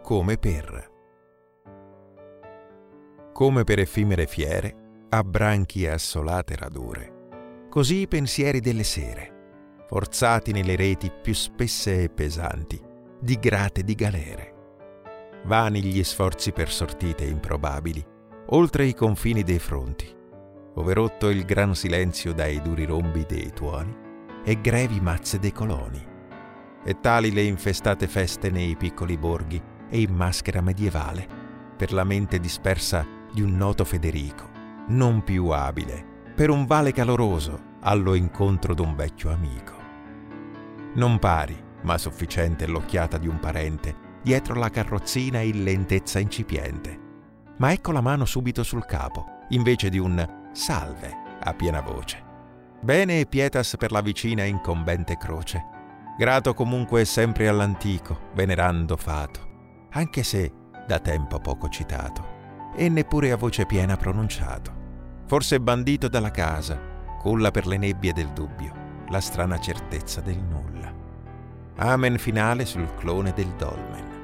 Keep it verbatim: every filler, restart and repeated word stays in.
come per. Come per effimere fiere, a branchie assolate radure, così i pensieri delle sere, forzati nelle reti più spesse e pesanti, di grate di galere. Vani gli sforzi per sortite improbabili, oltre i confini dei fronti, ove rotto il gran silenzio dai duri rombi dei tuoni e grevi mazze dei coloni. E tali le infestate feste nei piccoli borghi e in maschera medievale, per la mente dispersa di un noto Federico, non più abile, per un vale caloroso allo incontro d'un vecchio amico. Non pari, ma sufficiente l'occhiata di un parente dietro la carrozzina in lentezza incipiente, ma ecco la mano subito sul capo, invece di un salve a piena voce. Bene e pietas per la vicina incombente croce, grato comunque sempre all'antico, venerando fato, anche se da tempo poco citato, e neppure a voce piena pronunciato, forse bandito dalla casa, culla per le nebbie del dubbio, la strana certezza del nulla. Amen finale sul clone del dolmen.